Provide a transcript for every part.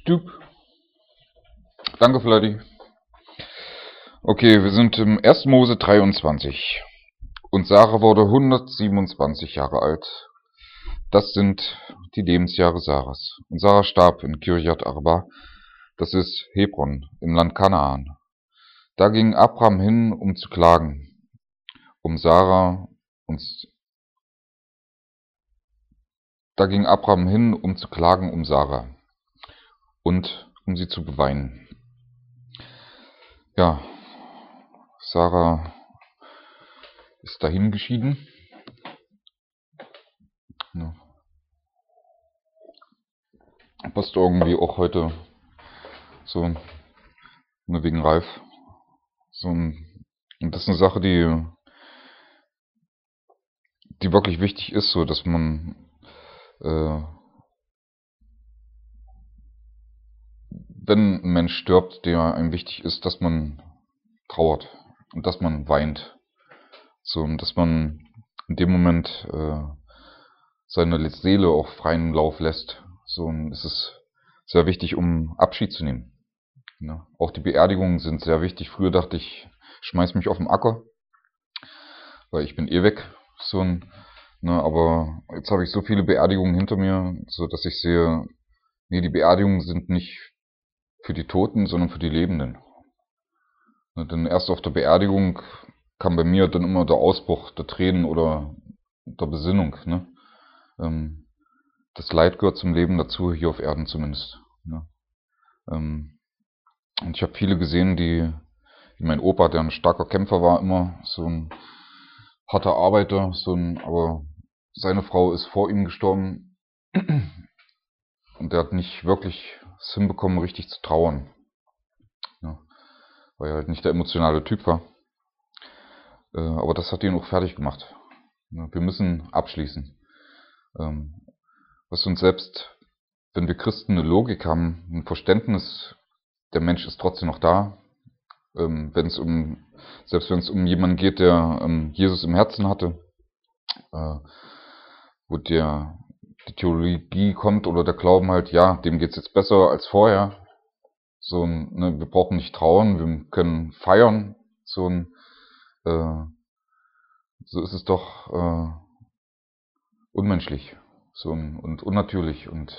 Stup. Danke, Vladi. Okay, wir sind im 1. Mose 23. Und Sarah wurde 127 Jahre alt. Das sind die Lebensjahre Sarahs. Und Sarah starb in Kirjat Arba, das ist Hebron, im Land Kanaan. Da ging Abram hin, um zu klagen, um Sarah und da ging Abram hin, um zu klagen um Sarah und um sie zu beweinen. Ja, Sarah ist dahin geschieden. Ja. Passt irgendwie auch heute so, ne, wegen Ralf. So, und das ist eine Sache, die wirklich wichtig ist, so dass man wenn ein Mensch stirbt, der einem wichtig ist, dass man trauert und dass man weint. So, und dass man in dem Moment seine Seele auch freien Lauf lässt. So, und es ist sehr wichtig, um Abschied zu nehmen. Ja. Auch die Beerdigungen sind sehr wichtig. Früher dachte ich schmeiß mich auf den Acker, weil ich bin eh weg. So, ne, aber jetzt habe ich so viele Beerdigungen hinter mir, so dass ich sehe, nee, die Beerdigungen sind nicht für die Toten, sondern für die Lebenden. Ne, denn erst auf der Beerdigung kam bei mir dann immer der Ausbruch der Tränen oder der Besinnung. Ne? Das Leid gehört zum Leben dazu, hier auf Erden zumindest. Ne? Und ich habe viele gesehen, wie mein Opa, der ein starker Kämpfer war, immer so ein harter Arbeiter, aber seine Frau ist vor ihm gestorben und der hat nicht wirklich es hinbekommen, richtig zu trauern. Ja? Weil er halt nicht der emotionale Typ war. Aber das hat ihn auch fertig gemacht. Wir müssen abschließen. Was uns selbst, wenn wir Christen eine Logik haben, ein Verständnis, der Mensch ist trotzdem noch da. Selbst wenn es um jemanden geht, der Jesus im Herzen hatte, wo die Theologie kommt oder der Glauben halt, ja, dem geht's jetzt besser als vorher. So, ne, wir brauchen nicht trauern, wir können feiern. So ist es doch unmenschlich und unnatürlich und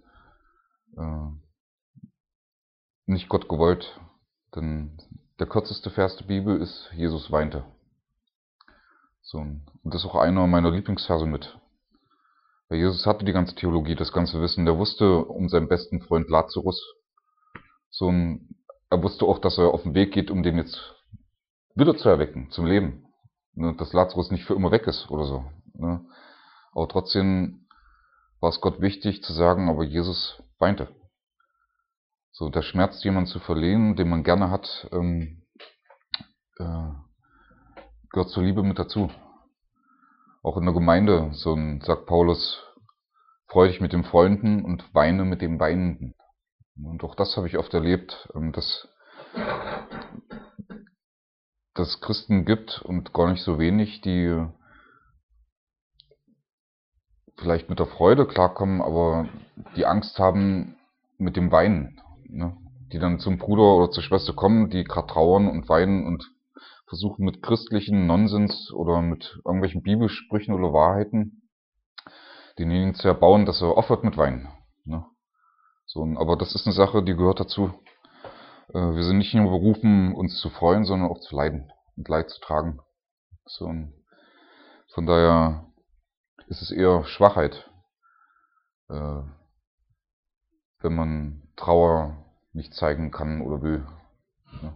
nicht Gott gewollt. Denn der kürzeste Vers der Bibel ist, Jesus weinte. So, und das ist auch einer meiner Lieblingsverse mit. Weil Jesus hatte die ganze Theologie, das ganze Wissen. Der wusste um seinen besten Freund Lazarus. Er wusste auch, dass er auf den Weg geht, um den jetzt wieder zu erwecken, zum Leben. Ne, dass Lazarus nicht für immer weg ist oder so. Ne. Aber trotzdem war es Gott wichtig zu sagen, aber Jesus weinte. So, der Schmerz, jemanden zu verlieren, den man gerne hat, gehört zur Liebe mit dazu. Auch in der Gemeinde, sagt Paulus, freu dich mit den Freunden und weine mit den Weinenden. Und auch das habe ich oft erlebt, dass es Christen gibt und gar nicht so wenig, die vielleicht mit der Freude klarkommen, aber die Angst haben mit dem Weinen. Ne? Die dann zum Bruder oder zur Schwester kommen, die gerade trauern und weinen und versuchen mit christlichen Nonsens oder mit irgendwelchen Bibelsprüchen oder Wahrheiten denjenigen zu erbauen, dass er aufhört mit Weinen. Ne? Aber das ist eine Sache, die gehört dazu. Wir sind nicht nur berufen, uns zu freuen, sondern auch zu leiden und Leid zu tragen. Von daher ist es eher Schwachheit, wenn man Trauer nicht zeigen kann oder will. Ja,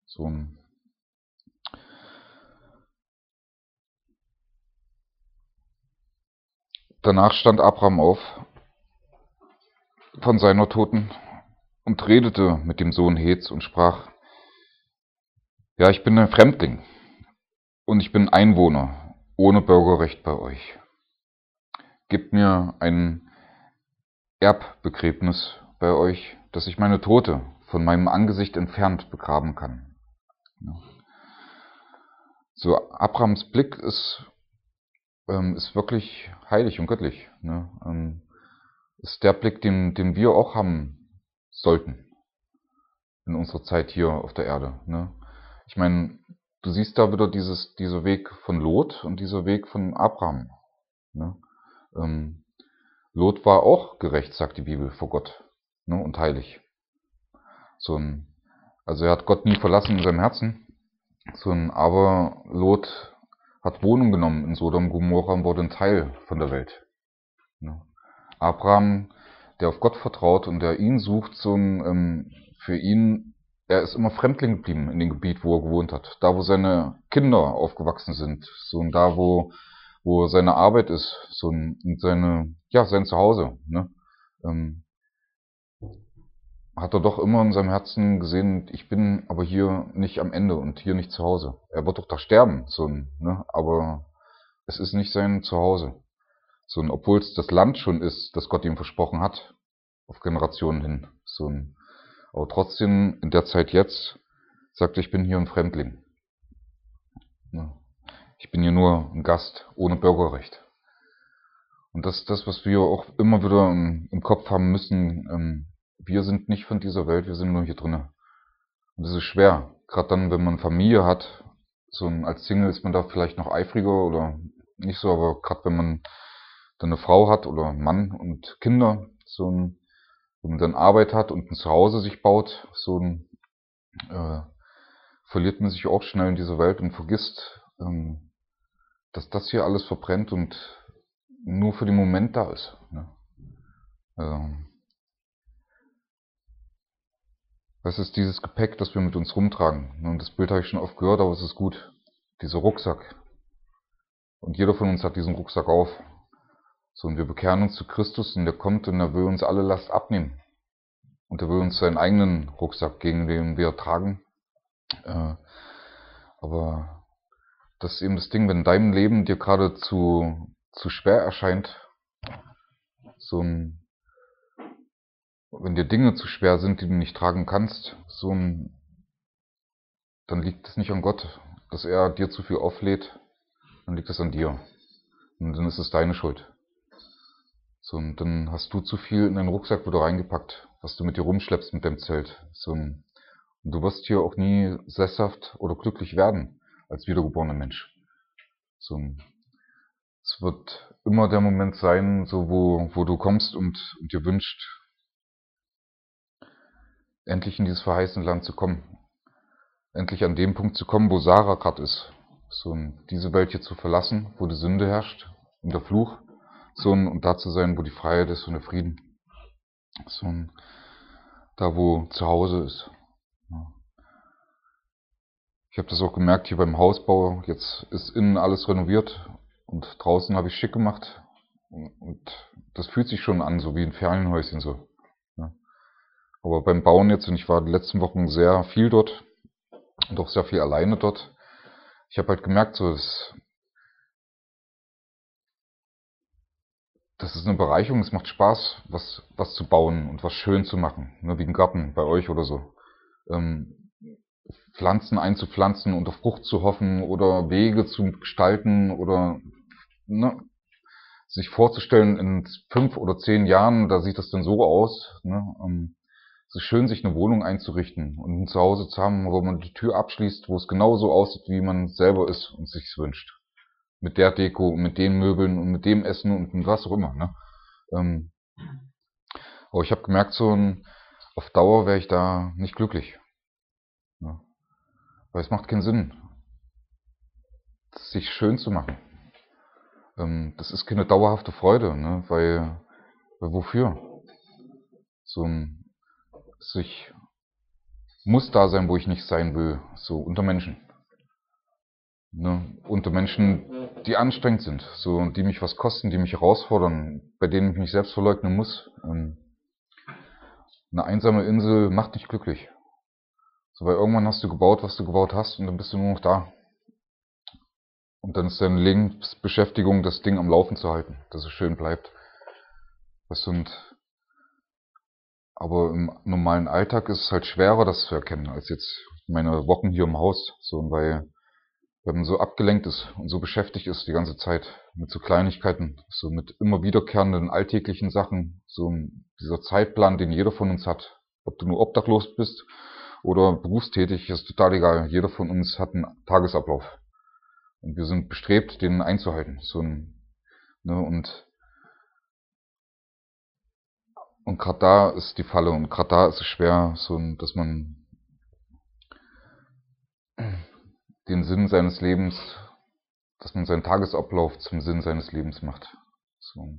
Danach stand Abraham auf von seiner Toten und redete mit dem Sohn Heths und sprach: Ja, ich bin ein Fremdling und ich bin Einwohner ohne Bürgerrecht bei euch. Gebt mir ein Erbbegräbnis bei euch, dass ich meine Tote von meinem Angesicht entfernt begraben kann. So, Abrahams Blick ist wirklich heilig und göttlich. Ne? Ist der Blick, den wir auch haben sollten in unserer Zeit hier auf der Erde. Ne? Ich meine, du siehst da wieder dieser Weg von Lot und dieser Weg von Abraham. Ne? Lot war auch gerecht, sagt die Bibel, vor Gott, ne? Und heilig. Also er hat Gott nie verlassen in seinem Herzen, aber Lot hat Wohnung genommen in Sodom und Gomorra und wurde ein Teil von der Welt. Ne? Abraham, der auf Gott vertraut und der ihn sucht, für ihn, er ist immer Fremdling geblieben in dem Gebiet, wo er gewohnt hat. Da, wo seine Kinder aufgewachsen sind, da, wo seine Arbeit ist, und sein Zuhause, ne? Hat er doch immer in seinem Herzen gesehen, ich bin aber hier nicht am Ende und hier nicht zu Hause. Er wird doch da sterben, ne? Aber es ist nicht sein Zuhause. Obwohl es das Land schon ist, das Gott ihm versprochen hat, auf Generationen hin. Aber trotzdem, in der Zeit jetzt, sagt er, ich bin hier ein Fremdling. Ne? Ich bin hier nur ein Gast, ohne Bürgerrecht. Und das ist das, was wir auch immer wieder im Kopf haben müssen. Wir sind nicht von dieser Welt, wir sind nur hier drinnen. Und das ist schwer. Gerade dann, wenn man Familie hat, als Single ist man da vielleicht noch eifriger oder nicht so, aber gerade wenn man dann eine Frau hat oder einen Mann und Kinder, wenn man dann Arbeit hat und ein Zuhause sich baut, verliert man sich auch schnell in dieser Welt und vergisst, dass das hier alles verbrennt und nur für den Moment da ist. Ne? Das ist dieses Gepäck, das wir mit uns rumtragen. Und das Bild habe ich schon oft gehört, aber es ist gut. Dieser Rucksack. Und jeder von uns hat diesen Rucksack auf. Und wir bekehren uns zu Christus und der kommt und er will uns alle Last abnehmen. Und er will uns seinen eigenen Rucksack, gegen den wir tragen. Aber das ist eben das Ding, wenn dein Leben dir gerade zu schwer erscheint, wenn dir Dinge zu schwer sind, die du nicht tragen kannst, dann liegt es nicht an Gott, dass er dir zu viel auflädt, dann liegt es an dir. Und dann ist es deine Schuld. Und dann hast du zu viel in deinen Rucksack wieder reingepackt, was du mit dir rumschleppst mit deinem Zelt. Und du wirst hier auch nie sesshaft oder glücklich werden als wiedergeborener Mensch. Es wird immer der Moment sein, wo du kommst und dir wünscht, endlich in dieses verheißene Land zu kommen. Endlich an dem Punkt zu kommen, wo Sarah gerade ist. Diese Welt hier zu verlassen, wo die Sünde herrscht und der Fluch. Und da zu sein, wo die Freiheit ist und der Frieden. Da, wo zu Hause ist. Ich habe das auch gemerkt hier beim Hausbau. Jetzt ist innen alles renoviert und draußen habe ich schick gemacht. Und das fühlt sich schon an, so wie ein Ferienhäuschen so. Ja. Aber beim Bauen jetzt, und ich war die letzten Wochen sehr viel dort und auch sehr viel alleine dort, ich habe halt gemerkt, das ist eine Bereicherung, es macht Spaß, was zu bauen und was schön zu machen, ne, wie ein Garten bei euch oder so. Pflanzen einzupflanzen und auf Frucht zu hoffen oder Wege zu gestalten oder sich vorzustellen, in 5 oder 10 Jahren, da sieht das dann so aus. Ne? Es ist schön, sich eine Wohnung einzurichten und ein Zuhause zu haben, wo man die Tür abschließt, wo es genau so aussieht, wie man selber ist und sich's wünscht. Mit der Deko und mit den Möbeln und mit dem Essen und mit was auch immer. Ne? Aber ich habe gemerkt, auf Dauer wäre ich da nicht glücklich. Ne? Weil es macht keinen Sinn, sich schön zu machen. Das ist keine dauerhafte Freude, ne? Weil wofür? Ich muss da sein, wo ich nicht sein will, unter Menschen. Ne? Unter Menschen, die anstrengend sind, die mich was kosten, die mich herausfordern, bei denen ich mich selbst verleugnen muss. Eine einsame Insel macht nicht glücklich. Weil irgendwann hast du gebaut, was du gebaut hast, und dann bist du nur noch da. Und dann ist deine Lebensbeschäftigung, das Ding am Laufen zu halten, dass es schön bleibt. Aber im normalen Alltag ist es halt schwerer, das zu erkennen, als jetzt meine Wochen hier im Haus. Weil man so abgelenkt ist und so beschäftigt ist die ganze Zeit mit so Kleinigkeiten, mit immer wiederkehrenden alltäglichen Sachen, dieser Zeitplan, den jeder von uns hat. Ob du nur obdachlos bist oder berufstätig, ist total egal. Jeder von uns hat einen Tagesablauf. Und wir sind bestrebt, den einzuhalten. Und gerade da ist die Falle und gerade da ist es schwer, dass man den Sinn seines Lebens, dass man seinen Tagesablauf zum Sinn seines Lebens macht. So.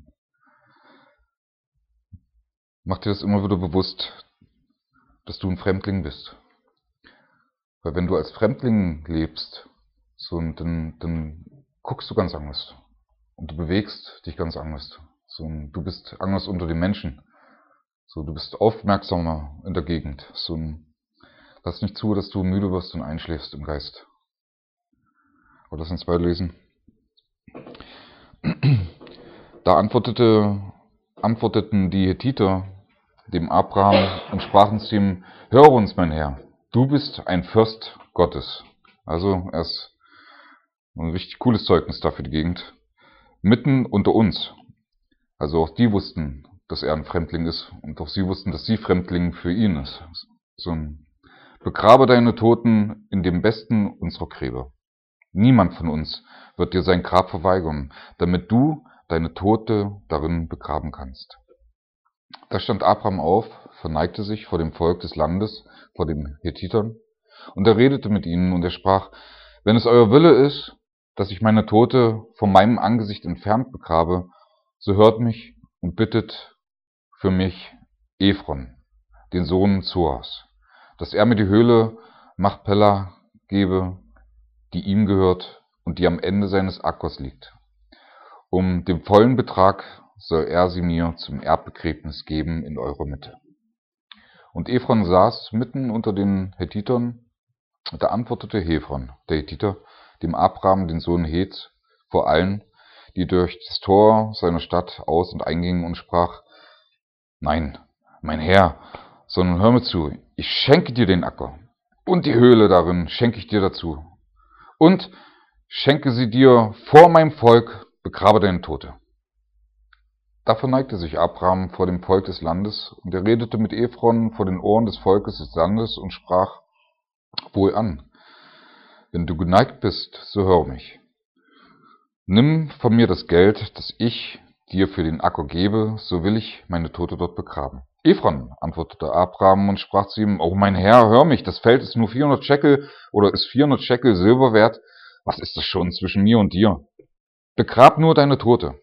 Mach dir das immer wieder bewusst, dass du ein Fremdling bist. Weil wenn du als Fremdling lebst, dann guckst du ganz anders. Und du bewegst dich ganz anders. Du bist anders unter den Menschen. Du bist aufmerksamer in der Gegend. Lass nicht zu, dass du müde wirst und einschläfst im Geist. Aber lass uns weiterlesen. Da antworteten die Hethiter dem Abraham und sprachen zu ihm: Höre uns, mein Herr, du bist ein Fürst Gottes. Also er ist ein richtig cooles Zeugnis da für die Gegend. Mitten unter uns. Also auch die wussten, dass er ein Fremdling ist und auch sie wussten, dass sie Fremdling für ihn ist. Begrabe deine Toten in dem besten unserer Gräber. Niemand von uns wird dir sein Grab verweigern, damit du deine Tote darin begraben kannst. Da stand Abraham auf, verneigte sich vor dem Volk des Landes, vor den Hethitern, und er redete mit ihnen, und er sprach: Wenn es euer Wille ist, dass ich meine Tote von meinem Angesicht entfernt begrabe, so hört mich und bittet für mich Ephron, den Sohn Zoas, dass er mir die Höhle Machpelah gebe, die ihm gehört und die am Ende seines Ackers liegt. Um den vollen Betrag soll er sie mir zum Erbbegräbnis geben in eurer Mitte. Und Ephron saß mitten unter den Hethitern. Da antwortete Ephron, der Hethiter, dem Abraham, den Sohn Heths, vor allen, die durch das Tor seiner Stadt aus- und eingingen, und sprach: Nein, mein Herr, sondern hör mir zu, ich schenke dir den Acker, und die Höhle darin schenke ich dir dazu, und schenke sie dir vor meinem Volk, begrabe deine Tote. Da verneigte sich Abraham vor dem Volk des Landes, und er redete mit Ephron vor den Ohren des Volkes des Landes und sprach: Wohlan, wenn du geneigt bist, so hör mich. Nimm von mir das Geld, das ich dir für den Acker gebe, so will ich meine Tote dort begraben. Ephron, antwortete Abraham und sprach zu ihm: Oh mein Herr, hör mich, das Feld ist nur 400 Schekel oder ist 400 Schekel Silber wert. Was ist das schon zwischen mir und dir? Begrab nur deine Tote.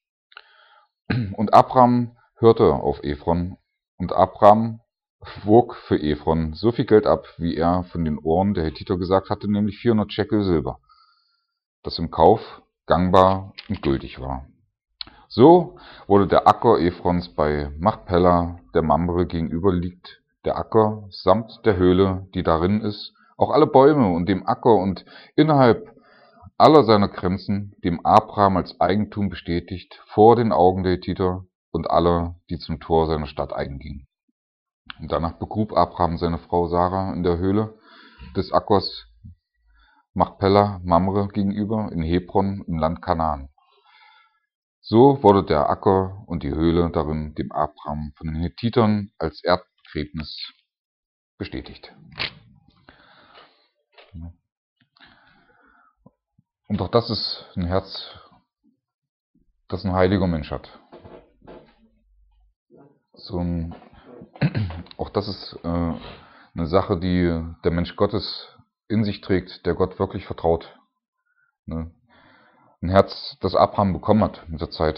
Und Abraham hörte auf Ephron, und Abraham wog für Ephron so viel Geld ab, wie er von den Ohren der Hethiter gesagt hatte, nämlich 400 Schekel Silber, das im Kauf gangbar und gültig war. So wurde der Acker Ephrons bei Machpelah, der Mamre gegenüber liegt, der Acker samt der Höhle, die darin ist, auch alle Bäume und dem Acker und innerhalb aller seiner Grenzen, dem Abraham als Eigentum bestätigt, vor den Augen der Hethiter und aller, die zum Tor seiner Stadt eingingen. Und danach begrub Abraham seine Frau Sarah in der Höhle des Ackers Machpelah, Mamre gegenüber, in Hebron im Land Kanaan. So wurde der Acker und die Höhle darin dem Abraham von den Hethitern als Erbbegräbnis bestätigt. Und auch das ist ein Herz, das ein heiliger Mensch hat. Auch das ist eine Sache, die der Mensch Gottes in sich trägt, der Gott wirklich vertraut. Ne? Ein Herz, das Abraham bekommen hat mit der Zeit,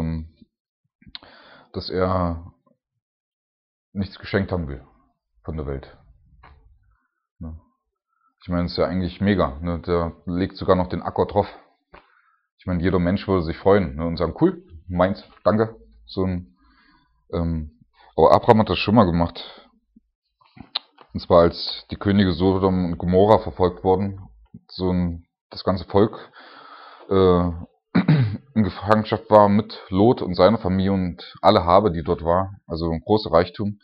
dass er nichts geschenkt haben will von der Welt. Ne? Ich meine, es ist ja eigentlich mega. Ne? Der legt sogar noch den Acker drauf. Ich meine, jeder Mensch würde sich freuen, ne? Und sagen: Cool, meins, danke. Aber Abraham hat das schon mal gemacht. Und zwar, als die Könige Sodom und Gomorra verfolgt wurden, das ganze Volk in Gefangenschaft war mit Lot und seiner Familie und alle Habe, die dort war, also ein großer Reichtum.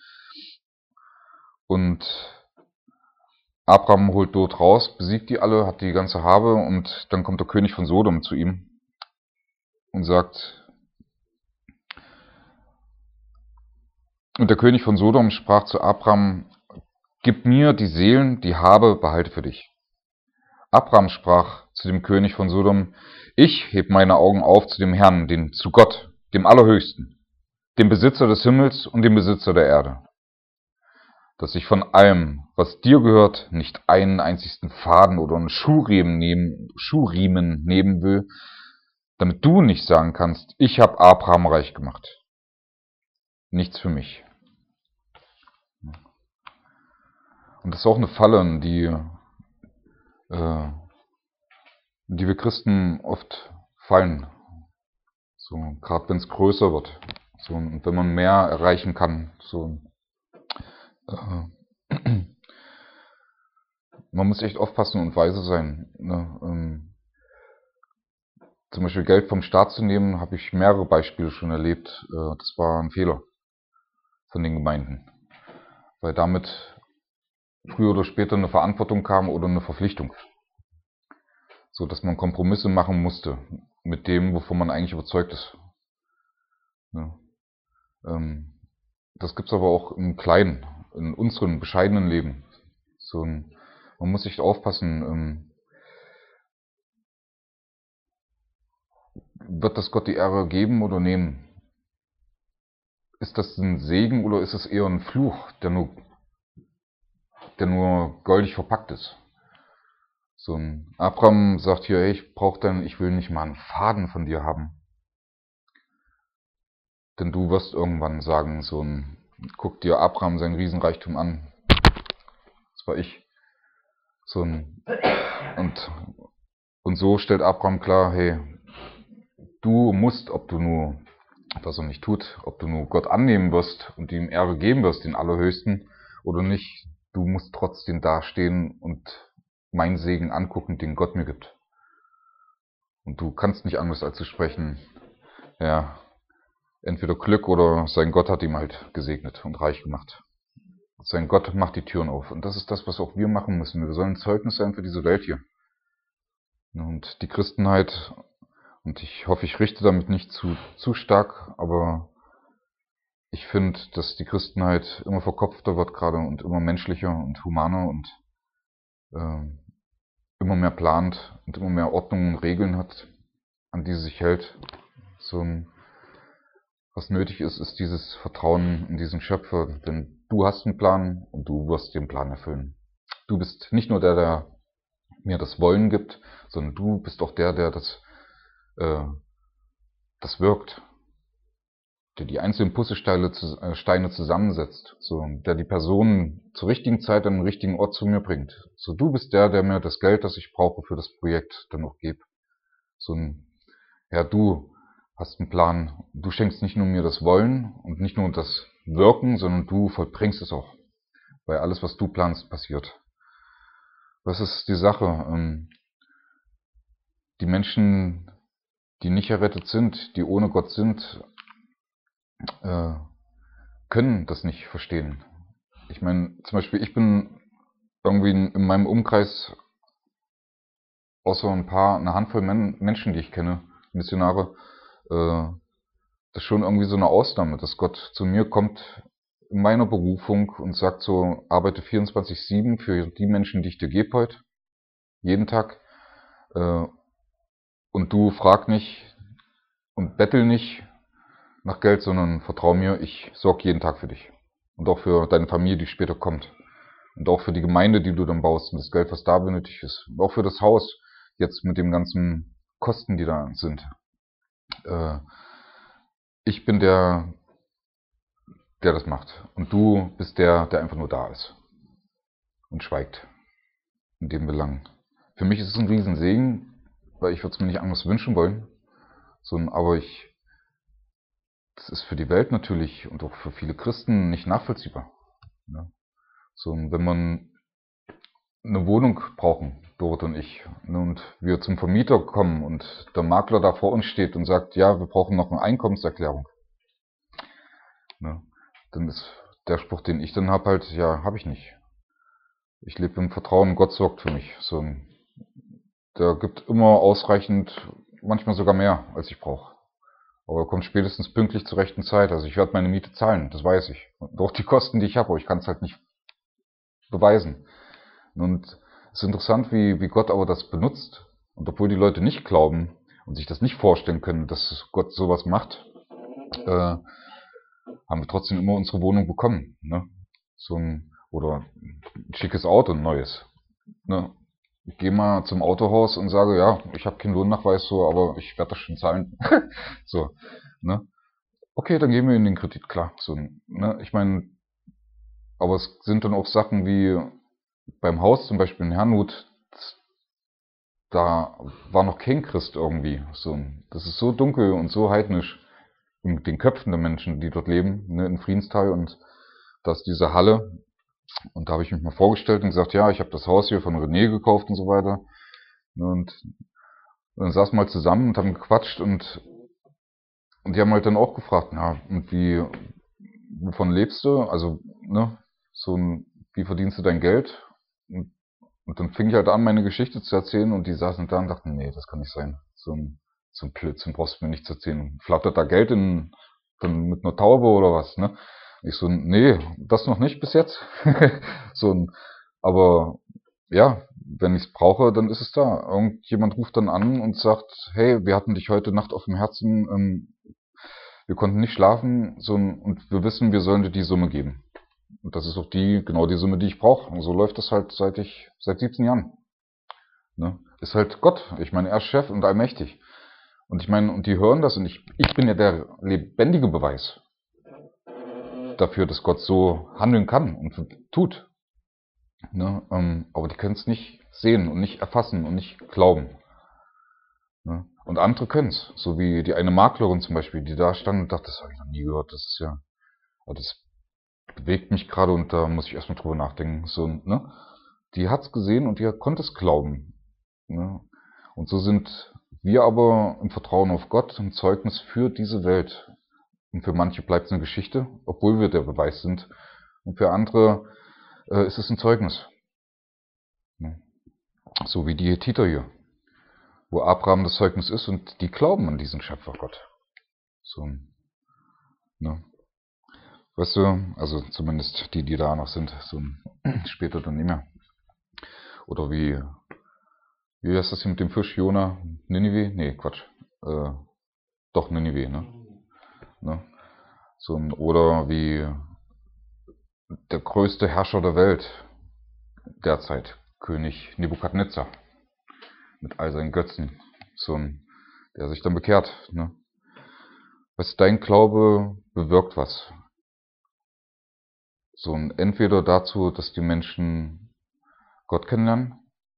Und Abraham holt Lot raus, besiegt die alle, hat die ganze Habe, und dann kommt der König von Sodom zu ihm und sagt: Und der König von Sodom sprach zu Abram: Gib mir die Seelen, die habe, behalte für dich. Abram sprach zu dem König von Sodom: Ich heb meine Augen auf zu dem Herrn, zu Gott, dem Allerhöchsten, dem Besitzer des Himmels und dem Besitzer der Erde, dass ich von allem, was dir gehört, nicht einen einzigen Faden oder einen Schuhriemen nehmen will, damit du nicht sagen kannst, ich habe Abraham reich gemacht. Nichts für mich. Und das ist auch eine Falle, in die wir Christen oft fallen. So, gerade wenn es größer wird. So, und wenn man mehr erreichen kann. So, man muss echt aufpassen und weise sein. Ne? Zum Beispiel Geld vom Staat zu nehmen, habe ich mehrere Beispiele schon erlebt. Das war ein Fehler von den Gemeinden. Weil damit früher oder später eine Verantwortung kam oder eine Verpflichtung. So dass man Kompromisse machen musste mit dem, wovon man eigentlich überzeugt ist. Ja. Das gibt's aber auch im Kleinen, in unserem bescheidenen Leben. Man muss echt aufpassen, wird das Gott die Ehre geben oder nehmen? Ist das ein Segen oder ist es eher ein Fluch, der nur goldig verpackt ist? So ein Abraham sagt hier: hey, ich will nicht mal einen Faden von dir haben. Denn du wirst irgendwann sagen, guck dir Abraham seinen Riesenreichtum an. Das war ich. Und so stellt Abraham klar: hey, du musst, ob du nur, was er nicht tut, ob du nur Gott annehmen wirst und ihm Ehre geben wirst, den Allerhöchsten, oder nicht, du musst trotzdem dastehen und meinen Segen angucken, den Gott mir gibt. Und du kannst nicht anders als zu sprechen, ja, entweder Glück oder sein Gott hat ihm halt gesegnet und reich gemacht. Sein Gott macht die Türen auf. Und das ist das, was auch wir machen müssen. Wir sollen Zeugnis sein für diese Welt hier. Und die Christenheit, und ich hoffe, ich richte damit nicht zu stark, aber ich finde, dass die Christenheit immer verkopfter wird gerade und immer menschlicher und humaner und immer mehr plant und immer mehr Ordnungen und Regeln hat, an die sie sich hält. Was nötig ist, ist dieses Vertrauen in diesen Schöpfer, denn du hast einen Plan und du wirst den Plan erfüllen. Du bist nicht nur der, der mir das Wollen gibt, sondern du bist auch der, der das wirkt, der die einzelnen Puzzlesteine zusammensetzt, der die Personen zur richtigen Zeit an den richtigen Ort zu mir bringt. Du bist der, der mir das Geld, das ich brauche für das Projekt, dann auch gibt. Du hast einen Plan. Du schenkst nicht nur mir das Wollen und nicht nur das Wirken, sondern du vollbringst es auch. Weil alles, was du planst, passiert. Was ist die Sache? Die Menschen, die nicht errettet sind, die ohne Gott sind, können das nicht verstehen. Ich meine, zum Beispiel, ich bin irgendwie in meinem Umkreis, außer eine Handvoll Menschen, die ich kenne, Missionare, das ist schon irgendwie so eine Ausnahme, dass Gott zu mir kommt in meiner Berufung und sagt so: arbeite 24/7 für die Menschen, die ich dir gebe heute, jeden Tag, und du frag nicht und bettel nicht nach Geld, sondern vertrau mir, ich sorge jeden Tag für dich und auch für deine Familie, die später kommt und auch für die Gemeinde, die du dann baust und das Geld, was da benötigt ist, und auch für das Haus jetzt mit den ganzen Kosten, die da sind. Ich bin der das macht. Und du bist der einfach nur da ist und schweigt in dem Belang. Für mich ist es ein Riesensegen, weil ich würde es mir nicht anders wünschen wollen. Aber das ist für die Welt natürlich und auch für viele Christen nicht nachvollziehbar. Ne? Wenn man eine Wohnung brauchen, Dorot und ich, und wir zum Vermieter kommen und der Makler da vor uns steht und sagt: ja, wir brauchen noch eine Einkommenserklärung. Ne? Dann ist der Spruch, den ich dann habe, halt: ja, habe ich nicht. Ich lebe im Vertrauen, Gott sorgt für mich. Der gibt immer ausreichend, manchmal sogar mehr, als ich brauche. Aber er kommt spätestens pünktlich zur rechten Zeit. Also ich werde meine Miete zahlen, das weiß ich. Und auch die Kosten, die ich habe, aber ich kann es halt nicht beweisen. Und es ist interessant, wie Gott aber das benutzt. Und obwohl die Leute nicht glauben und sich das nicht vorstellen können, dass Gott sowas macht, haben wir trotzdem immer unsere Wohnung bekommen. Ne? Oder ein schickes Auto, ein neues. Ne? Ich gehe mal zum Autohaus und sage, ja, ich habe keinen Lohnnachweis, so, aber ich werde das schon zahlen. So, ne? Okay, dann gehen wir in den Kredit, klar. So, ne? Ich meine, aber es sind dann auch Sachen wie beim Haus, zum Beispiel in Herrnhut, da war noch kein Christ irgendwie. So, das ist so dunkel und so heidnisch in den Köpfen der Menschen, die dort leben, ne, in Friedenstal, und da ist diese Halle. Und da habe ich mich mal vorgestellt und gesagt, ja, ich habe das Haus hier von René gekauft und so weiter. Und dann saßen wir mal zusammen und haben gequatscht, und die haben halt dann auch gefragt, ja, und wovon lebst du? Also, ne, wie verdienst du dein Geld? Und dann fing ich halt an, meine Geschichte zu erzählen, und die saßen da und dachten, nee, das kann nicht sein. So ein Blödsinn brauchst du mir nicht zu erzählen. Flattert da Geld dann mit einer Taube oder was, ne? Ich so, nee, das noch nicht bis jetzt. Aber ja, wenn ich es brauche, dann ist es da. Irgendjemand ruft dann an und sagt, hey, wir hatten dich heute Nacht auf dem Herzen, wir konnten nicht schlafen, und wir wissen, wir sollen dir die Summe geben. Und das ist auch genau die Summe, die ich brauche. Und so läuft das halt seit 17 Jahren. Ne? Ist halt Gott. Ich meine, er ist Chef und allmächtig. Und ich meine, und die hören das, und ich bin ja der lebendige Beweis dafür, dass Gott so handeln kann und tut. Ne? Aber die können es nicht sehen und nicht erfassen und nicht glauben. Ne? Und andere können es. So wie die eine Maklerin zum Beispiel, die da stand und dachte, das habe ich noch nie gehört. Das ist ja, das bewegt mich gerade, und da muss ich erstmal drüber nachdenken. Ne? Die hat's gesehen und die konnte es glauben. Ne? Und so sind wir aber im Vertrauen auf Gott ein Zeugnis für diese Welt. Und für manche bleibt es eine Geschichte, obwohl wir der Beweis sind. Und für andere ist es ein Zeugnis. Ne? So wie die Hethiter hier, wo Abraham das Zeugnis ist, und die glauben an diesen Schöpfergott. So, ne? Weißt du, also zumindest die da noch sind, später dann nicht mehr. Oder wie heißt das hier mit dem Fisch, Jona? Ninive? Nee, Quatsch. Doch, Ninive, ne? Oder wie der größte Herrscher der Welt derzeit, König Nebukadnezar, mit all seinen Götzen, der sich dann bekehrt, ne? Weißt du, dein Glaube bewirkt was. Entweder dazu, dass die Menschen Gott kennenlernen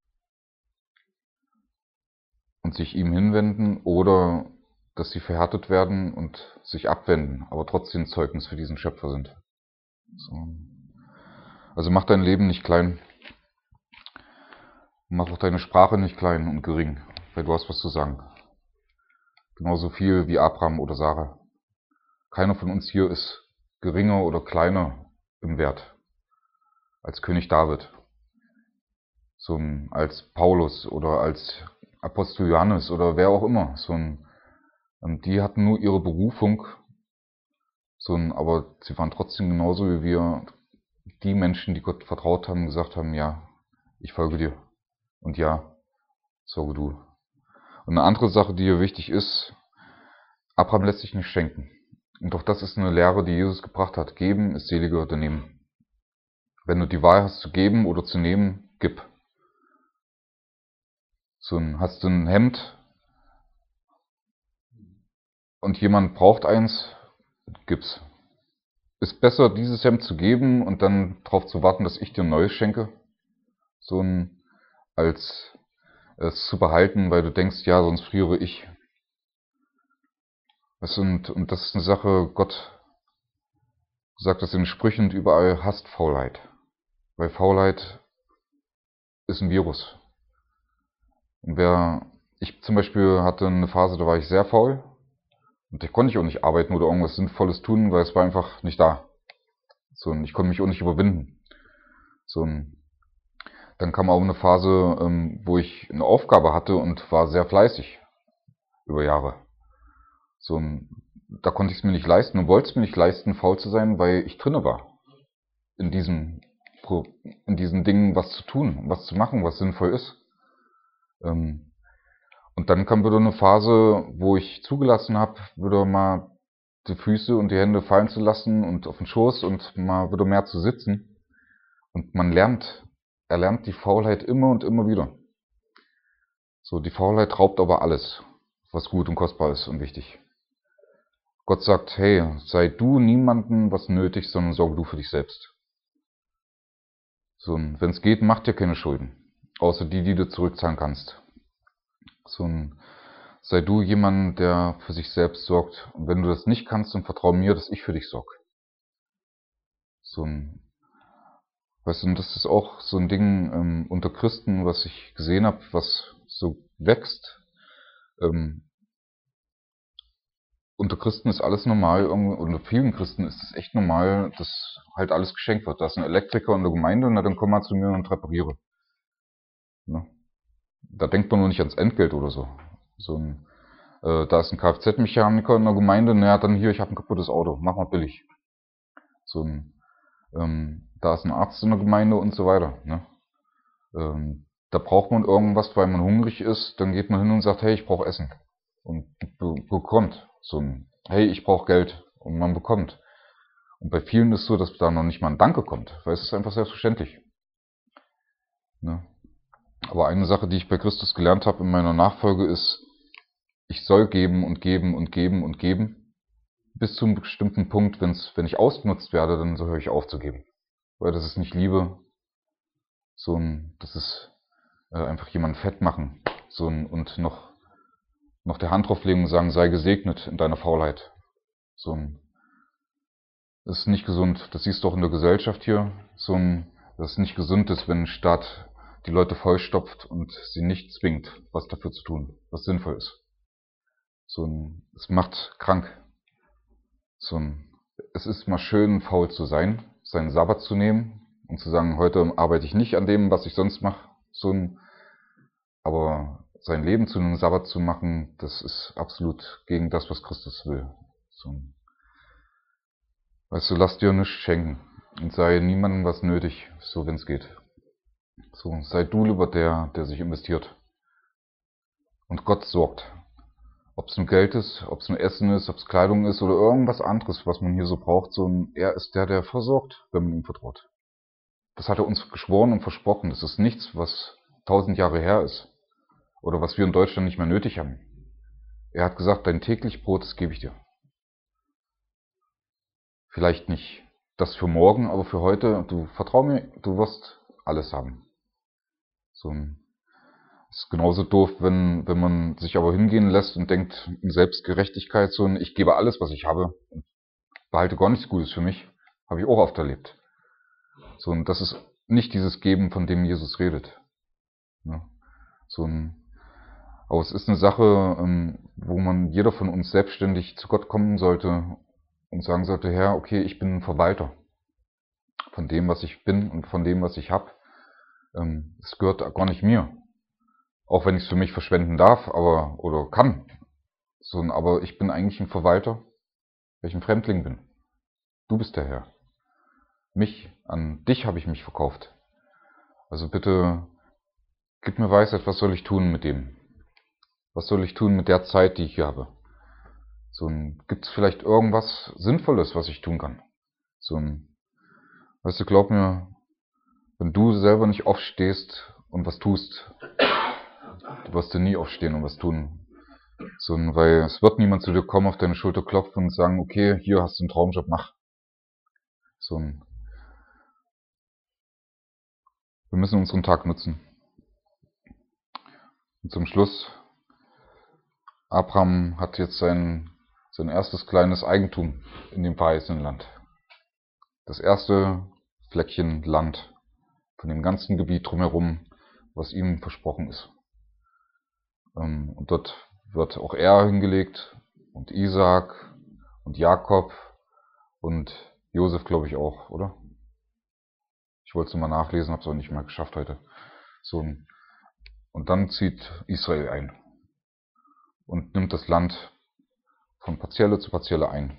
und sich ihm hinwenden, oder dass sie verhärtet werden und sich abwenden, aber trotzdem Zeugnis für diesen Schöpfer sind. So. Also mach dein Leben nicht klein. Mach auch deine Sprache nicht klein und gering, weil du hast was zu sagen. Genauso viel wie Abraham oder Sarah. Keiner von uns hier ist geringer oder kleiner im Wert als König David, als Paulus oder als Apostel Johannes oder wer auch immer. Die hatten nur ihre Berufung, aber sie waren trotzdem genauso wie wir, die Menschen, die Gott vertraut haben, gesagt haben, ja, ich folge dir, und ja, sorge du. Und eine andere Sache, die hier wichtig ist, Abraham lässt sich nicht schenken. Und auch das ist eine Lehre, die Jesus gebracht hat. Geben ist seliger denn nehmen. Wenn du die Wahl hast zu geben oder zu nehmen, gib. Hast du ein Hemd und jemand braucht eins, gib's. Ist besser, dieses Hemd zu geben und dann darauf zu warten, dass ich dir ein neues schenke, als es zu behalten, weil du denkst, ja, sonst friere ich. Und das ist eine Sache, Gott sagt das in Sprüchen, und überall hasst Faulheit. Weil Faulheit ist ein Virus. Und ich zum Beispiel hatte eine Phase, da war ich sehr faul, und ich konnte auch nicht arbeiten oder irgendwas Sinnvolles tun, weil es war einfach nicht da. Und ich konnte mich auch nicht überwinden. Dann kam auch eine Phase, wo ich eine Aufgabe hatte und war sehr fleißig über Jahre. Da konnte ich es mir nicht leisten und wollte es mir nicht leisten, faul zu sein, weil ich drinne war. In diesen Dingen was zu tun, was zu machen, was sinnvoll ist. Und dann kam wieder eine Phase, wo ich zugelassen habe, wieder mal die Füße und die Hände fallen zu lassen und auf den Schoß und mal wieder mehr zu sitzen. Und er lernt die Faulheit immer und immer wieder. Die Faulheit raubt aber alles, was gut und kostbar ist und wichtig. Gott sagt, hey, sei du niemandem was nötig, sondern sorge du für dich selbst. Wenn es geht, mach dir keine Schulden, außer die du zurückzahlen kannst. Sei du jemand, der für sich selbst sorgt. Und wenn du das nicht kannst, dann vertrau mir, dass ich für dich sorge. Weißt du, und das ist auch so ein Ding unter Christen, was ich gesehen habe, was so wächst. Unter Christen ist alles normal, unter vielen Christen ist es echt normal, dass halt alles geschenkt wird. Da ist ein Elektriker in der Gemeinde, na dann komm mal zu mir und repariere. Ne? Da denkt man nur nicht ans Entgelt oder so. Da ist ein Kfz-Mechaniker in der Gemeinde, naja, dann hier, ich habe ein kaputtes Auto, mach mal billig. Da ist ein Arzt in der Gemeinde und so weiter. Ne? Da braucht man irgendwas, weil man hungrig ist, dann geht man hin und sagt, hey, ich brauche Essen. Und bekommt hey, ich brauche Geld. Und man bekommt. Und bei vielen ist es so, dass da noch nicht mal ein Danke kommt, weil es ist einfach selbstverständlich. Ne? Aber eine Sache, die ich bei Christus gelernt habe in meiner Nachfolge ist, ich soll geben und geben und geben und geben, bis zu einem bestimmten Punkt, wenn ich ausgenutzt werde, dann so höre ich auf zu geben. Weil das ist nicht Liebe, das ist einfach jemanden fett machen, und noch der Hand drauflegen und sagen, sei gesegnet in deiner Faulheit. Das ist nicht gesund. Das siehst du auch in der Gesellschaft hier. Das ist nicht gesund ist, wenn ein Staat die Leute vollstopft und sie nicht zwingt, was dafür zu tun, was sinnvoll ist. Es macht krank. Es ist mal schön, faul zu sein, seinen Sabbat zu nehmen und zu sagen, heute arbeite ich nicht an dem, was ich sonst mache. Aber sein Leben zu einem Sabbat zu machen, das ist absolut gegen das, was Christus will. Weißt du, lass dir nichts schenken und sei niemandem was nötig, so wenn es geht. Sei du lieber der sich investiert. Und Gott sorgt. Ob es nur Geld ist, ob es nur Essen ist, ob es Kleidung ist oder irgendwas anderes, was man hier so braucht. Er ist der versorgt, wenn man ihm vertraut. Das hat er uns geschworen und versprochen. Das ist nichts, was 1000 Jahre her ist. Oder was wir in Deutschland nicht mehr nötig haben. Er hat gesagt, dein täglich Brot, das gebe ich dir. Vielleicht nicht das für morgen, aber für heute, du vertrau mir, du wirst alles haben. Ist genauso doof, wenn man sich aber hingehen lässt und denkt in Selbstgerechtigkeit, ich gebe alles, was ich habe und behalte gar nichts Gutes für mich, habe ich auch oft erlebt. Und das ist nicht dieses Geben, von dem Jesus redet. Ja. Aber es ist eine Sache, wo jeder von uns selbstständig zu Gott kommen sollte und sagen sollte, Herr, okay, ich bin ein Verwalter von dem, was ich bin und von dem, was ich habe. Es gehört gar nicht mir. Auch wenn ich es für mich verschwenden darf, oder kann. Aber ich bin eigentlich ein Verwalter, weil ich ein Fremdling bin. Du bist der Herr. An dich habe ich mich verkauft. Also bitte, gib mir Weisheit, was soll ich tun mit dem? Was soll ich tun mit der Zeit, die ich hier habe? Gibt es vielleicht irgendwas Sinnvolles, was ich tun kann? Weißt du, glaub mir, wenn du selber nicht aufstehst und was tust, du wirst dir nie aufstehen und was tun. Weil es wird niemand zu dir kommen, auf deine Schulter klopfen und sagen, okay, hier hast du einen Traumjob, mach. Wir müssen unseren Tag nutzen. Und zum Schluss, Abraham hat jetzt sein erstes kleines Eigentum in dem verheißenen Land. Das erste Fleckchen Land von dem ganzen Gebiet drumherum, was ihm versprochen ist. Und dort wird auch er hingelegt und Isaak und Jakob und Josef, glaube ich auch, oder? Ich wollte es mal nachlesen, habe es auch nicht mehr geschafft heute. Und dann zieht Israel ein und nimmt das Land von Parzelle zu Parzelle ein.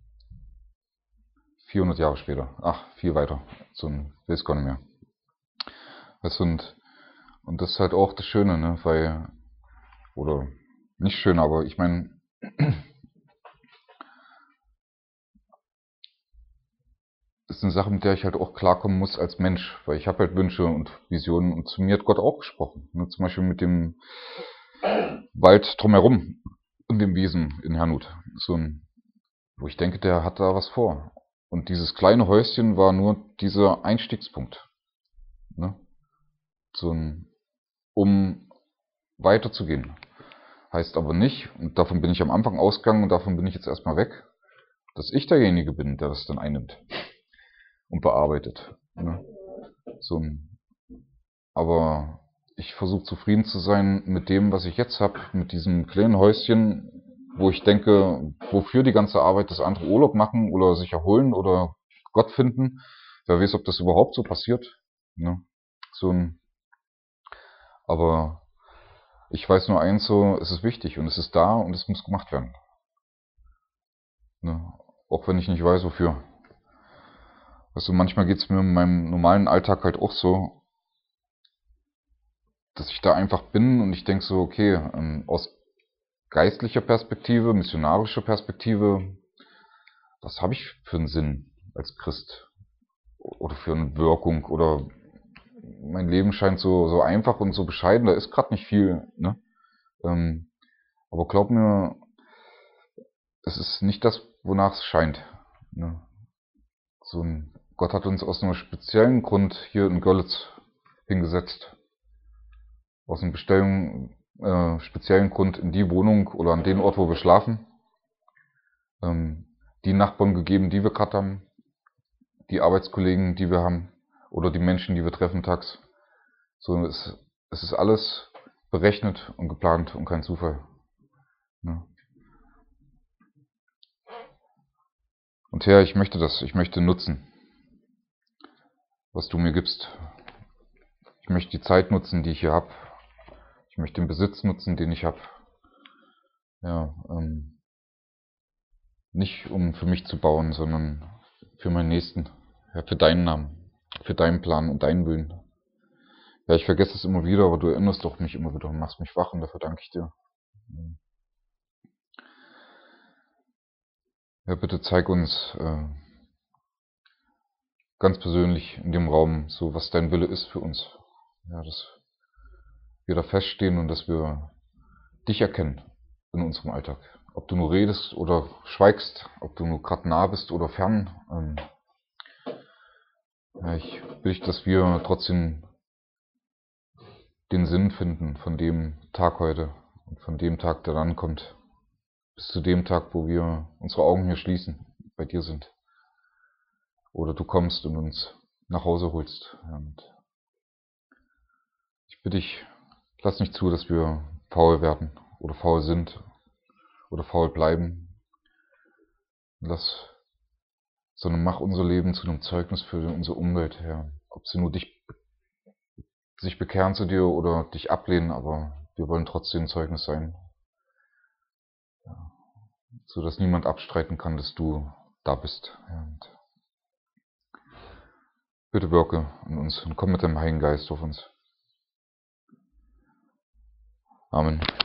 400 Jahre später. Ach, viel weiter. So ein, weiß gar nicht mehr. Und das ist halt auch das Schöne, ne? Weil, oder nicht schön, aber ich meine, ist eine Sache, mit der ich halt auch klarkommen muss als Mensch, weil ich habe halt Wünsche und Visionen und zu mir hat Gott auch gesprochen. Ne? Zum Beispiel mit dem Wald drumherum und dem Wiesen in Hernut. So ein, wo ich denke, der hat da was vor. Und dieses kleine Häuschen war nur dieser Einstiegspunkt. Ne? So ein, um weiterzugehen. Heißt aber nicht, und davon bin ich am Anfang ausgegangen und davon bin ich jetzt erstmal weg, dass ich derjenige bin, der das dann einnimmt und bearbeitet. Ne? So ein, aber ich versuche zufrieden zu sein mit dem, was ich jetzt habe, mit diesem kleinen Häuschen, wo ich denke, wofür die ganze Arbeit, dass andere Urlaub machen oder sich erholen oder Gott finden. Wer weiß, ob das überhaupt so passiert. Ne? So ein, aber ich weiß nur eins, so, es ist wichtig und es ist da und es muss gemacht werden. Ne? Auch wenn ich nicht weiß, wofür. Also manchmal geht es mir in meinem normalen Alltag halt auch so, dass ich da einfach bin und ich denke so, okay, aus geistlicher Perspektive, missionarischer Perspektive, was habe ich für einen Sinn als Christ? Oder für eine Wirkung? Oder mein Leben scheint so einfach und so bescheiden, da ist gerade nicht viel. Ne? Aber glaub mir, es ist nicht das, wonach es scheint. Ne? So ein, Gott hat uns aus einem speziellen Grund hier in Görlitz hingesetzt. Aus einem speziellen Grund in die Wohnung oder an den Ort, wo wir schlafen. Die Nachbarn gegeben, die wir gerade haben. Die Arbeitskollegen, die wir haben. Oder die Menschen, die wir treffen tags. So, es ist alles berechnet und geplant und kein Zufall. Ne? Und Herr, ich möchte das. Ich möchte nutzen, was du mir gibst. Ich möchte die Zeit nutzen, die ich hier habe. Ich möchte den Besitz nutzen, den ich habe. Ja, nicht um für mich zu bauen, sondern für meinen Nächsten. Ja, für deinen Namen, für deinen Plan und deinen Willen. Ja, ich vergesse es immer wieder, aber du erinnerst doch mich immer wieder und machst mich wach und dafür danke ich dir. Ja, bitte zeig uns ganz persönlich in dem Raum, so was dein Wille ist für uns. Ja, dass wir da feststehen und dass wir dich erkennen in unserem Alltag. Ob du nur redest oder schweigst, ob du nur gerade nah bist oder fern. Ja, ich will, dass wir trotzdem den Sinn finden von dem Tag heute und von dem Tag, der dann kommt, bis zu dem Tag, wo wir unsere Augen hier schließen, bei dir sind. Oder du kommst und uns nach Hause holst. Und ich bitte dich, lass nicht zu, dass wir faul werden oder faul sind oder faul bleiben. Sondern mach unser Leben zu einem Zeugnis für unsere Umwelt, Herr. Ob sie nur sich bekehren zu dir oder dich ablehnen, aber wir wollen trotzdem ein Zeugnis sein. So dass niemand abstreiten kann, dass du da bist. Und bitte wirke in uns und komm mit deinem Heiligen Geist auf uns. Amen.